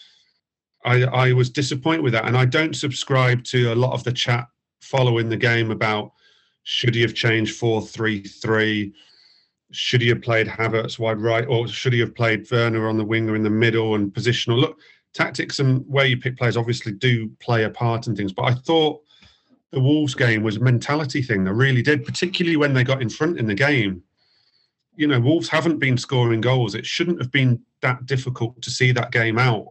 I, I was disappointed with that. And I don't subscribe to a lot of the chat following the game about, should he have changed four three three? Should he have played Havertz wide right? Or should he have played Werner on the winger in the middle and positional? Look, tactics and where you pick players obviously do play a part in things. But I thought the Wolves game was a mentality thing. They really did, particularly when they got in front in the game. You know, Wolves haven't been scoring goals. It shouldn't have been that difficult to see that game out.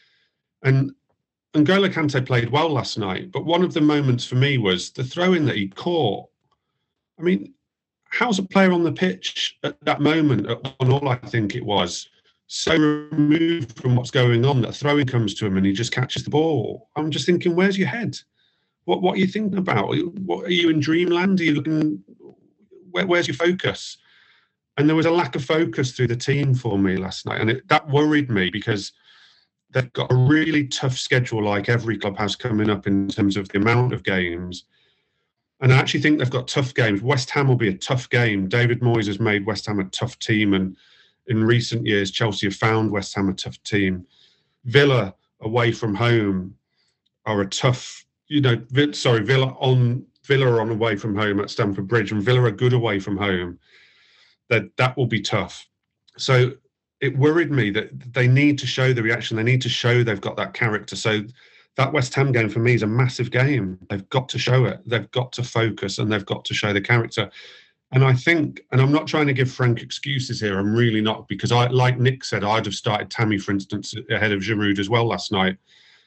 And N'Golo Kante played well last night. But one of the moments for me was the throw-in that he caught. I mean, how's a player on the pitch at that moment, on all I think it was, so removed from what's going on that a throw-in comes to him and he just catches the ball? I'm just thinking, where's your head? What What are you thinking about? What, are you in dreamland? Are you looking? Where, where's your focus? And there was a lack of focus through the team for me last night, and it, that worried me, because they've got a really tough schedule, like every club has coming up in terms of the amount of games. And I actually think they've got tough games. West Ham will be a tough game. David Moyes has made West Ham a tough team, and in recent years, Chelsea have found West Ham a tough team. Villa away from home are a tough, you know, sorry, Villa on Villa are on away from home at Stamford Bridge, and Villa are good away from home. That that will be tough. So it worried me that they need to show the reaction. They need to show they've got that character. So that West Ham game for me is a massive game. They've got to show it. They've got to focus, and they've got to show the character. And I think, and I'm not trying to give Frank excuses here. I'm really not, because I, like Nick said, I'd have started Tammy, for instance, ahead of Giroud as well last night.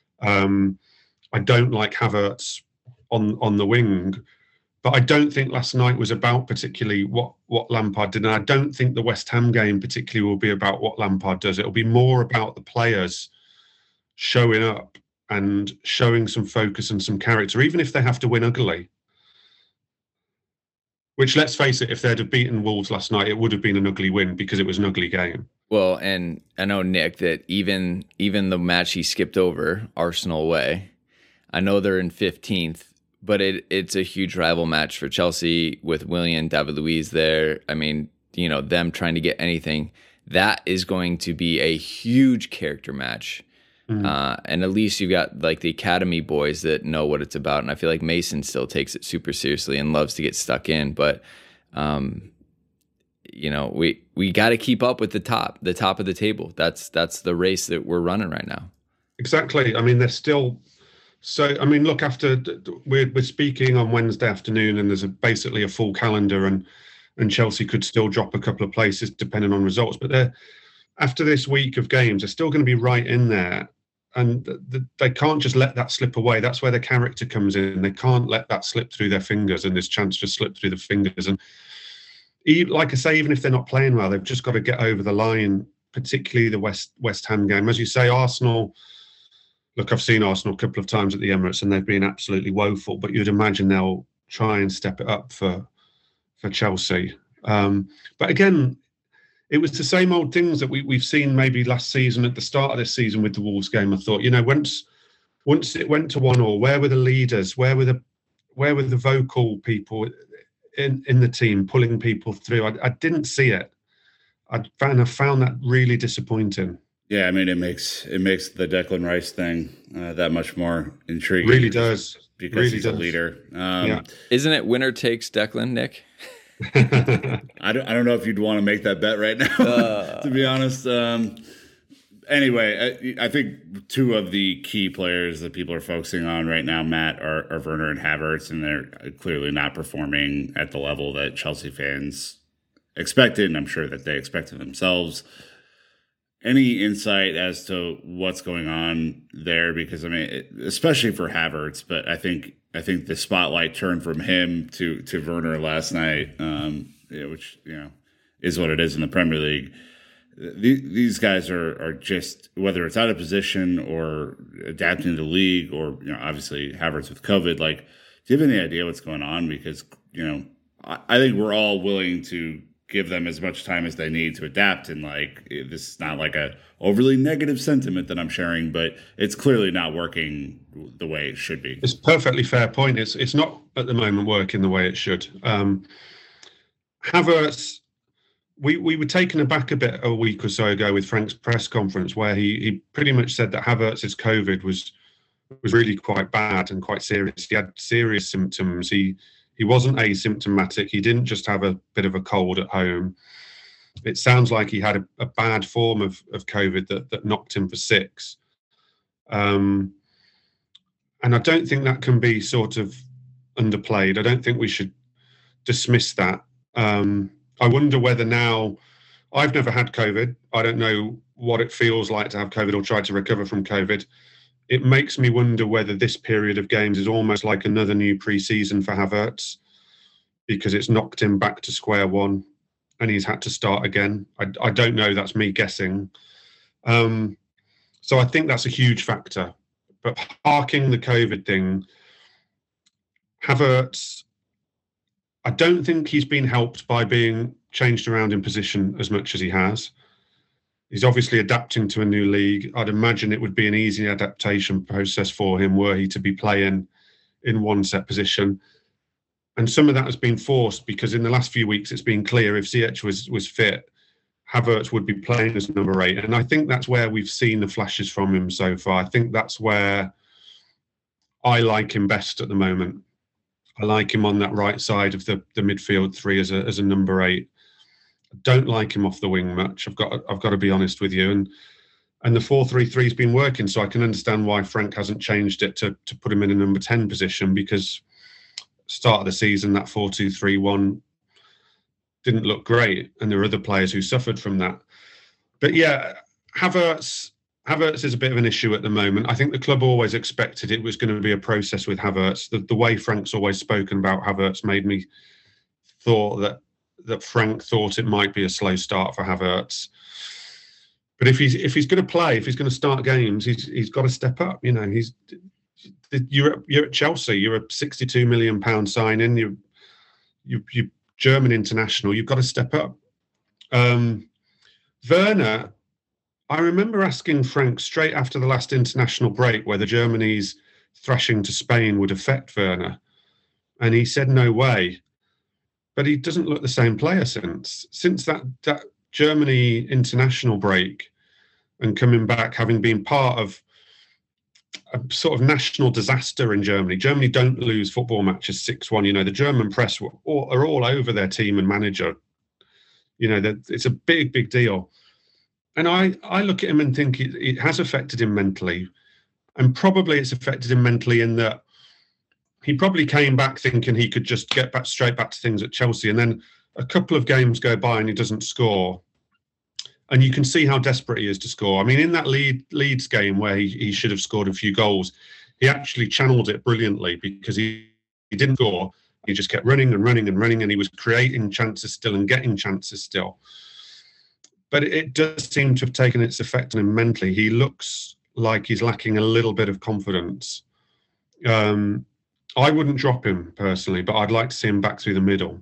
Um, I don't like Havertz on, on the wing, but I don't think last night was about particularly what, what Lampard did. And I don't think the West Ham game particularly will be about what Lampard does. It'll be more about the players showing up and showing some focus and some character, even if they have to win ugly. Which, let's face it, if they'd have beaten Wolves last night, it would have been an ugly win because it was an ugly game. Well, and I know, Nick, that even even the match he skipped over, Arsenal away, I know they're in fifteenth, but it it's a huge rival match for Chelsea with Willian, David Luiz there. I mean, you know, them trying to get anything. That is going to be a huge character match. Mm-hmm. Uh, and at least you've got like the academy boys that know what it's about. And I feel like Mason still takes it super seriously and loves to get stuck in. But, um, you know, we, we got to keep up with the top, the top of the table. That's, that's the race that we're running right now. Exactly. I mean, they're still, so, I mean, look, after we're, we're speaking on Wednesday afternoon and there's a, basically a full calendar and, and Chelsea could still drop a couple of places depending on results. But they're, after this week of games, they're still going to be right in there. And the, the, they can't just let that slip away. That's where the character comes in. They can't let that slip through their fingers and this chance just slip through the fingers. And even, like I say, even if they're not playing well, they've just got to get over the line, particularly the West West Ham game. As you say, Arsenal, look, I've seen Arsenal a couple of times at the Emirates and they've been absolutely woeful, but you'd imagine they'll try and step it up for, for Chelsea. Um, but again, it was the same old things that we, we've seen maybe last season at the start of this season with the Wolves game. I thought, you know, once once it went to one all, where were the leaders? Where were the where were the vocal people in, in the team pulling people through? I, I didn't see it. I found I found that really disappointing. Yeah, I mean, it makes it makes the Declan Rice thing uh, that much more intriguing. Really does. Because really he's does. a leader. Um, yeah. Isn't it winner takes Declan, Nick? I don't. I don't know if you'd want to make that bet right now. Uh, to be honest. Um, anyway, I, I think two of the key players that people are focusing on right now, Matt, are, are Werner and Havertz, and they're clearly not performing at the level that Chelsea fans expected, and I'm sure that they expected themselves. Any insight as to what's going on there? Because I mean, especially for Havertz, but I think. I think the spotlight turned from him to, to Werner last night, um, yeah, which, you know, is what it is in the Premier League. The, these guys are, are just, whether it's out of position or adapting to the league or, you know, obviously Havertz with COVID, like, do you have any idea what's going on? Because, you know, I, I think we're all willing to give them as much time as they need to adapt. And like, this is not like a overly negative sentiment that I'm sharing, but it's clearly not working the way it should be. It's a perfectly fair point. It's it's not at the moment working the way it should. Um, Havertz, we, we were taken aback a bit a week or so ago with Frank's press conference where he, he pretty much said that Havertz's COVID was was really quite bad and quite serious. He had serious symptoms. He He wasn't asymptomatic. He didn't just have a bit of a cold at home. It sounds like he had a, a bad form of, of COVID that, that knocked him for six. Um, and I don't think that can be sort of underplayed. I don't think we should dismiss that. Um, I wonder whether now, I've never had COVID. I don't know what it feels like to have COVID or try to recover from COVID. It makes me wonder whether this period of games is almost like another new pre-season for Havertz because it's knocked him back to square one and he's had to start again. I, I don't know. That's me guessing. Um, so I think that's a huge factor. But parking the COVID thing, Havertz, I don't think he's been helped by being changed around in position as much as he has. He's obviously adapting to a new league. I'd imagine it would be an easy adaptation process for him were he to be playing in one set position. And some of that has been forced because in the last few weeks it's been clear if Ziyech was was fit, Havertz would be playing as number eight. And I think that's where we've seen the flashes from him so far. I think that's where I like him best at the moment. I like him on that right side of the, the midfield three as a as a number eight. I don't like him off the wing much. I've got I've got to be honest with you. And and the four three three has been working, so I can understand why Frank hasn't changed it to to put him in a number ten position because start of the season that four two three one didn't look great, and there were other players who suffered from that. But yeah, Havertz Havertz is a bit of an issue at the moment. I think the club always expected it was going to be a process with Havertz. The, the way Frank's always spoken about Havertz made me thought that that Frank thought it might be a slow start for Havertz. But if he's if he's going to play, if he's going to start games, he's he's got to step up. You know, he's you're at, you're at Chelsea. You're a sixty-two million pound signing. You you you German international. You've got to step up. Um, Werner, I remember asking Frank straight after the last international break whether Germany's thrashing to Spain would affect Werner, and he said no way. But he doesn't look the same player since since that that Germany international break, and coming back having been part of a sort of national disaster in Germany. Germany don't lose football matches six one. You know, the German press were all, are all over their team and manager. You know, that it's a big, big deal. And I, I look at him and think it, it has affected him mentally. And probably it's affected him mentally in that he probably came back thinking he could just get back straight back to things at Chelsea. And then a couple of games go by and he doesn't score. And you can see how desperate he is to score. I mean, in that Leeds, Leeds game where he, he should have scored a few goals, he actually channeled it brilliantly because he, he didn't score. He just kept running and running and running, and he was creating chances still and getting chances still. But it, it does seem to have taken its effect on him mentally. He looks like he's lacking a little bit of confidence. Um, I wouldn't drop him personally, but I'd like to see him back through the middle.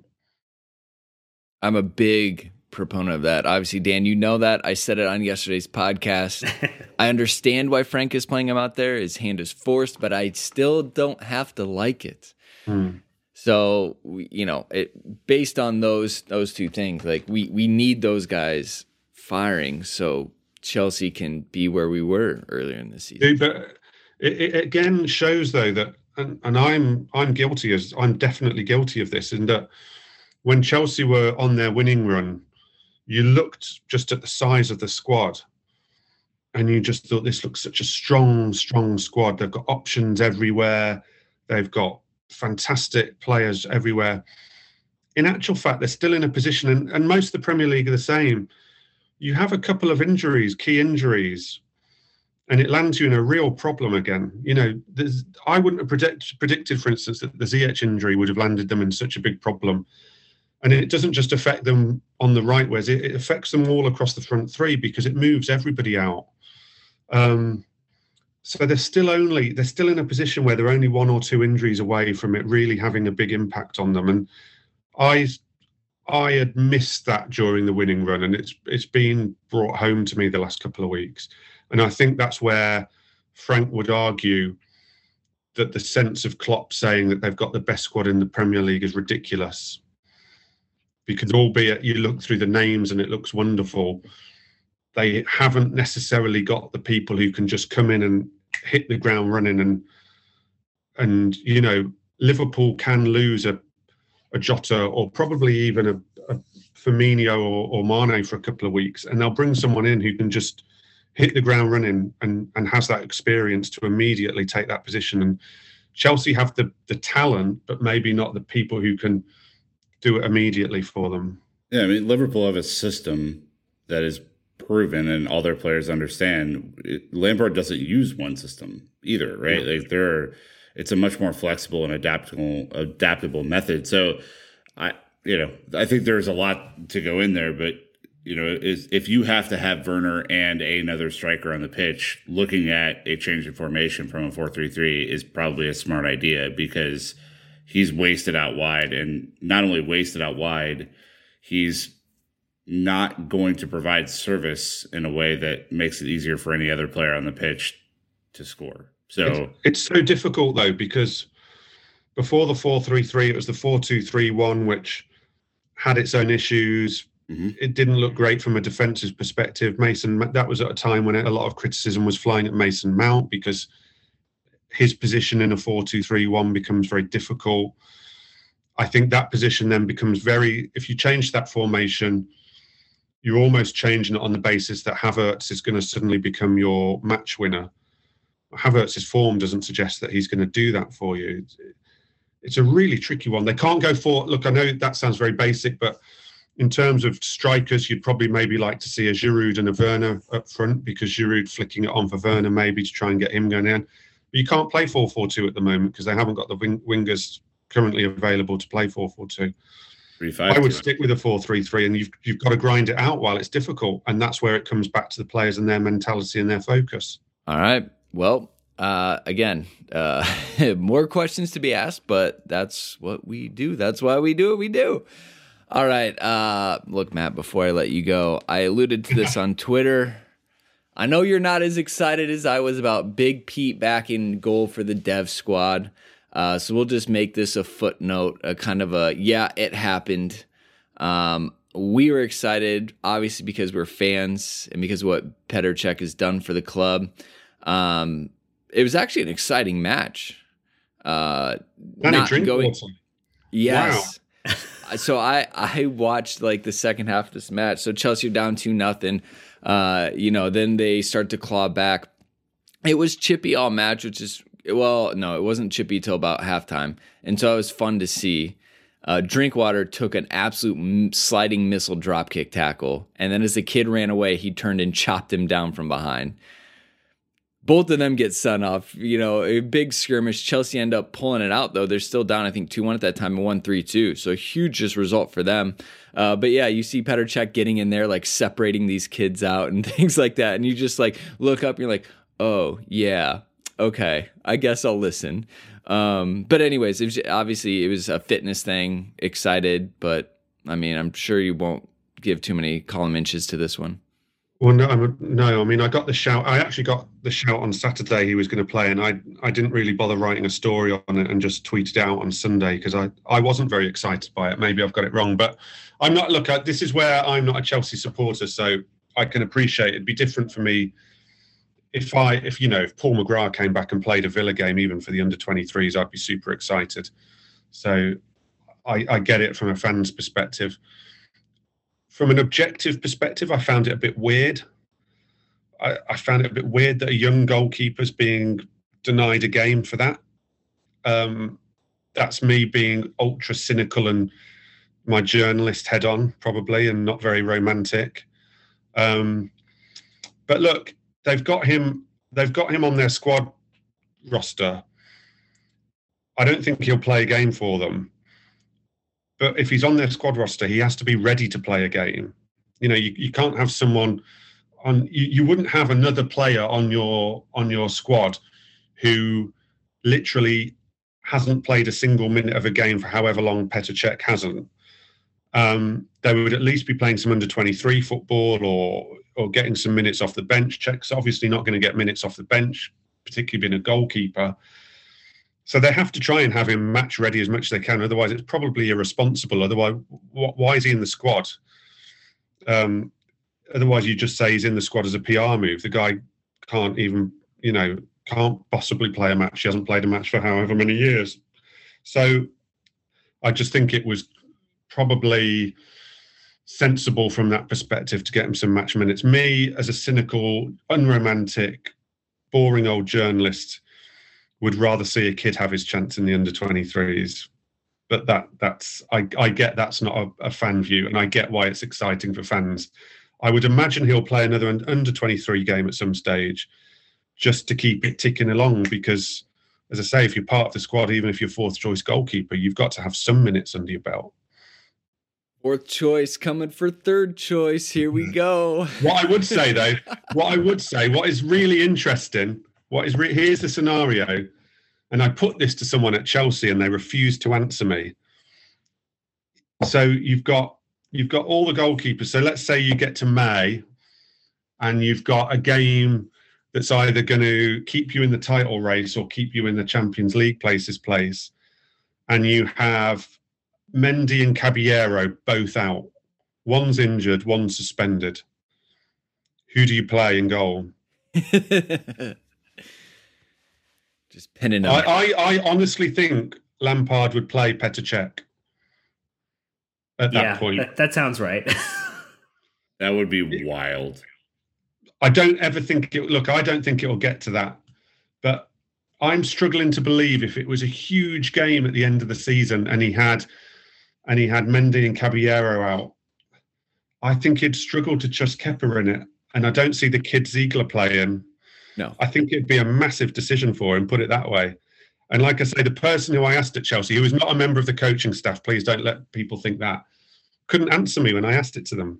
I'm a big proponent of that. Obviously, Dan, you know that. I said it on yesterday's podcast. I understand why Frank is playing him out there. His hand is forced, but I still don't have to like it. Hmm. So, we, you know, it, based on those those two things, like we, we need those guys firing so Chelsea can be where we were earlier in the season. But it, it again shows, though, that, and, and I'm I'm guilty, as I'm definitely guilty of this, in that when Chelsea were on their winning run, you looked just at the size of the squad and you just thought, this looks such a strong, strong squad. They've got options everywhere. They've got fantastic players everywhere. In actual fact, they're still in a position, and, and most of the Premier League are the same. You have a couple of injuries, key injuries, and it lands you in a real problem again. You know, I wouldn't have predict, predicted, for instance, that the Ziyech injury would have landed them in such a big problem. And it doesn't just affect them on the right ways, it, it affects them all across the front three because it moves everybody out. Um, so they're still only, they're still in a position where they're only one or two injuries away from it really having a big impact on them. And I I had missed that during the winning run, and it's it's been brought home to me the last couple of weeks. And I think that's where Frank would argue that the sense of Klopp saying that they've got the best squad in the Premier League is ridiculous. Because albeit you look through the names and it looks wonderful, they haven't necessarily got the people who can just come in and hit the ground running. And, and you know, Liverpool can lose a, a Jota or probably even a, a Firmino or, or Mane for a couple of weeks, and they'll bring someone in who can just hit the ground running and, and has that experience to immediately take that position. And Chelsea have the, the talent, but maybe not the people who can do it immediately for them. Yeah, I mean, Liverpool have a system that is proven and all their players understand. It, Lampard doesn't use one system either, right? Yeah. Like they're, it's a much more flexible and adaptable adaptable method. So I, you know, I think there's a lot to go in there, but you know, is if you have to have Werner and another striker on the pitch, looking at a change in formation from a four three three is probably a smart idea because he's wasted out wide, and not only wasted out wide, he's not going to provide service in a way that makes it easier for any other player on the pitch to score. So it's, it's so difficult though, because before the four three three, it was the four two three one, which had its own issues. Mm-hmm. It didn't look great from a defensive perspective. Mason, that was at a time when a lot of criticism was flying at Mason Mount because his position in a four two three one becomes very difficult. I think that position then becomes very, if you change that formation, you're almost changing it on the basis that Havertz is going to suddenly become your match winner. Havertz's form doesn't suggest that he's going to do that for you. It's a really tricky one. They can't go for, look, I know that sounds very basic, but in terms of strikers, you'd probably maybe like to see a Giroud and a Werner up front, because Giroud flicking it on for Werner maybe to try and get him going in. But you can't play four four two at the moment because they haven't got the wing- wingers currently available to play four four two. I would stick with a four three three, and you've you've got to grind it out while it's difficult, and that's where it comes back to the players and their mentality and their focus. All right. Well, uh, again, uh, more questions to be asked, but that's what we do. That's why we do what we do. All right. Uh, look, Matt, before I let you go, I alluded to this on Twitter. I know you're not as excited as I was about Big Pete back in goal for the Dev squad. Uh, so we'll just make this a footnote, a kind of a, yeah, it happened. Um, we were excited, obviously, because we're fans and because of what Petr Cech has done for the club. Um, it was actually an exciting match. Uh, not going. Yes. Wow. So I, I watched like the second half of this match. So Chelsea are down two nothing. Uh, you know, then they start to claw back. It was chippy all match, which is, well, no, it wasn't chippy till about halftime. And so it was fun to see. Uh, Drinkwater took an absolute sliding missile dropkick tackle. And then as the kid ran away, he turned and chopped him down from behind. Both of them get sent off. You know, a big skirmish. Chelsea end up pulling it out, though. They're still down, I think, two one at that time and one three two. So huge just result for them. Uh, but yeah, you see Petr Cech getting in there, like separating these kids out and things like that. And you just like look up and you're like, oh, yeah, okay, I guess I'll listen. Um, but anyways, it was, obviously it was a fitness thing, excited. But I mean, I'm sure you won't give too many column inches to this one. Well, no, I'm, no. I mean, I got the shout. I actually got the shout on Saturday he was going to play, and I I didn't really bother writing a story on it and just tweeted it out on Sunday because I, I wasn't very excited by it. Maybe I've got it wrong, but I'm not. Look, I, this is where I'm not a Chelsea supporter, so I can appreciate it'd be different for me if I if you know if Paul McGrath came back and played a Villa game even for the under twenty-threes, I'd be super excited. So I, I get it from a fan's perspective. From an objective perspective, I found it a bit weird. I, I found it a bit weird that a young goalkeeper's being denied a game for that. Um, that's me being ultra cynical and my journalist head on, probably, and not very romantic. Um, but look, they've got him. They've got him on their squad roster. I don't think he'll play a game for them. But if he's on their squad roster, he has to be ready to play a game. You know, you, you can't have someone on. You, you wouldn't have another player on your on your squad who literally hasn't played a single minute of a game for however long Petr Cech hasn't. Um, they would at least be playing some under twenty-three football or or getting some minutes off the bench. Cech's obviously not going to get minutes off the bench, particularly being a goalkeeper. So they have to try and have him match ready as much as they can. Otherwise, it's probably irresponsible. Otherwise, why is he in the squad? Um, otherwise, you just say he's in the squad as a P R move. The guy can't even, you know, can't possibly play a match. He hasn't played a match for however many years. So I just think it was probably sensible from that perspective to get him some match minutes. Me, as a cynical, unromantic, boring old journalist, would rather see a kid have his chance in the under twenty-threes. But that that's I, I get that's not a, a fan view, and I get why it's exciting for fans. I would imagine he'll play another under twenty-three game at some stage just to keep it ticking along because, as I say, if you're part of the squad, even if you're fourth choice goalkeeper, you've got to have some minutes under your belt. Fourth choice coming for third choice. Here we go. What I would say, though, what I would say, what is really interesting, what is re- here's the scenario, and I put this to someone at Chelsea and they refused to answer me. So you've got you've got all the goalkeepers. So let's say you get to May and you've got a game that's either going to keep you in the title race or keep you in the Champions League places place. And you have Mendy and Caballero both out. One's injured, one's suspended. Who do you play in goal? Just pinning him. I, I, I honestly think Lampard would play Petr Cech at that yeah, point. That, that sounds right. That would be wild. I don't ever think it. Look, I don't think it will get to that. But I'm struggling to believe if it was a huge game at the end of the season and he had, and he had Mendy and Caballero out, I think he'd struggle to trust Kepa in it. And I don't see the kid Ziegler playing. No, I think it'd be a massive decision for him, put it that way. And like I say, the person who I asked at Chelsea, who was not a member of the coaching staff, please don't let people think that, couldn't answer me when I asked it to them.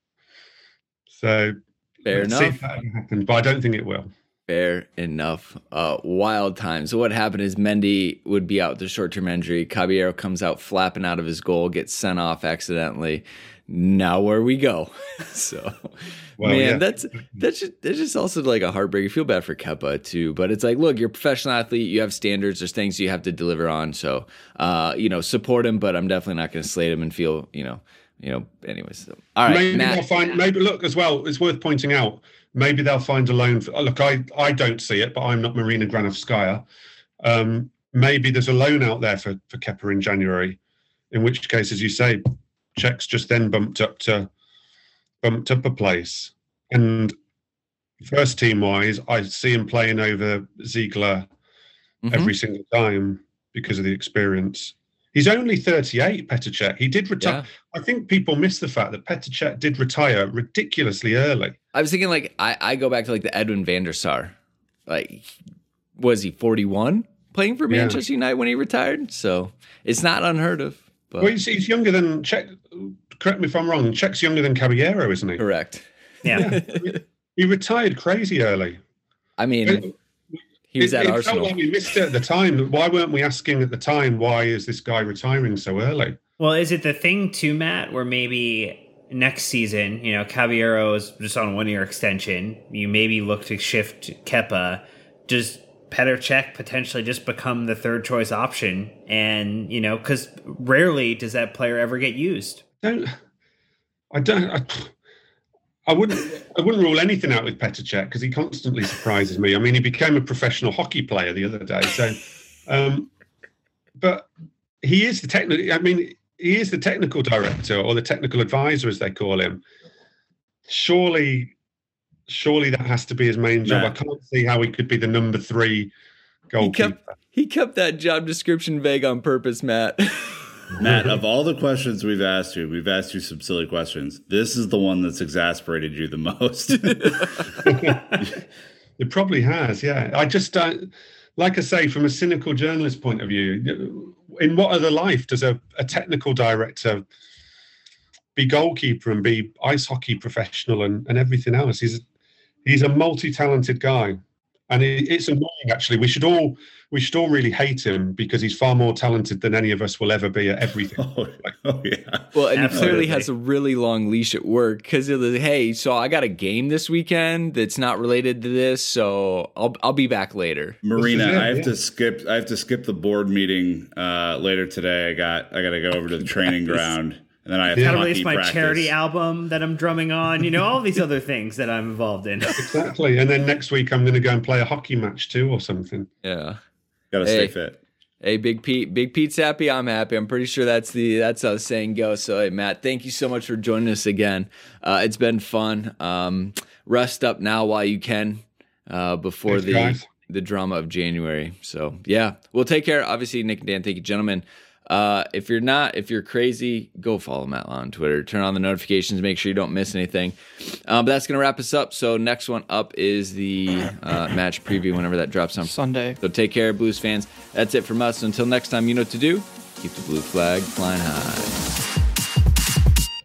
So fair let's enough. see if that ever happens, but I don't think it will. Fair enough. Uh, wild time. So what happened is Mendy would be out with a short-term injury. Caballero comes out flapping out of his goal, gets sent off accidentally. Now where we go. So, well, man, yeah. that's that's just, that's just also like a heartbreak. You feel bad for Kepa too, but it's like, look, you're a professional athlete. You have standards. There's things you have to deliver on. So, uh, you know, support him, but I'm definitely not going to slate him and feel, you know, you know. Anyways, so, all right. Maybe Matt. they'll find. Maybe look as well. It's worth pointing out. Maybe they'll find a loan. For, look, I I don't see it, but I'm not Marina Granovskaya. Um, maybe there's a loan out there for for Kepa in January. In which case, as you say, Czech's just then bumped up to bumped up a place. And first team wise, I see him playing over Ziegler mm-hmm. every single time because of the experience. He's only thirty-eight, Petr Cech. He did retire. Yeah. I think people miss the fact that Petr Cech did retire ridiculously early. I was thinking, like, I, I go back to, like, the Edwin van der Sar. Like, was he forty-one playing for Manchester yeah. United when he retired? So it's not unheard of. But. Well, he's, he's younger than Czech. Correct me if I'm wrong. Czech's younger than Caballero, isn't he? Correct. Yeah. yeah. He retired crazy early. I mean... It, He was it, at it Arsenal. Felt like we missed it at the time. Why weren't we asking at the time, why is this guy retiring so early? Well, is it the thing too, Matt, where maybe next season, you know, Caballero is just on a one-year extension. You maybe look to shift Kepa. Does Petr Cech potentially just become the third choice option? And, you know, because rarely does that player ever get used. Don't I don't... I, I wouldn't I wouldn't rule anything out with Petr Cech because he constantly surprises me. I mean, he became a professional hockey player the other day. So, um, but he is the technical. I mean, he is the technical director or the technical advisor, as they call him. Surely, surely that has to be his main job. Matt. I can't see how he could be the number three goalkeeper. He kept, he kept that job description vague on purpose, Matt. Matt, of all the questions we've asked you, we've asked you some silly questions. This is the one that's exasperated you the most. It probably has, yeah. I just don't, like I say, from a cynical journalist point of view, in what other life does a, a technical director be goalkeeper and be ice hockey professional and, and everything else? He's he's a multi-talented guy. And it, it's annoying, actually. We should all we should all really hate him because he's far more talented than any of us will ever be at everything. Oh, oh yeah. Well, and Absolutely. He clearly has a really long leash at work because he'll like, hey, so I got a game this weekend that's not related to this, so I'll I'll be back later. Marina, it, I have yeah. to skip. I have to skip the board meeting uh, later today. I got. I got to go over to the training ground. And then I have Gotta hockey release my practice. charity album that I'm drumming on, you know, all these other things that I'm involved in. Exactly. And then next week I'm going to go and play a hockey match too or something. Yeah. Gotta hey, stay fit. Hey, Big Pete. Big Pete's happy. I'm happy. I'm pretty sure that's the that's how the saying goes. So, hey, Matt, thank you so much for joining us again. Uh, it's been fun. Um, rest up now while you can uh, before Thanks, the guys. the drama of January. So, yeah, we'll take care. Obviously, Nick and Dan, thank you, gentlemen. Uh, if you're not, if you're crazy, go follow Matt Law on Twitter. Turn on the notifications. Make sure you don't miss anything. Um, but that's going to wrap us up. So next one up is the uh, match preview whenever that drops on Sunday. So take care, Blues fans. That's it from us. Until next time, you know what to do. Keep the blue flag flying high.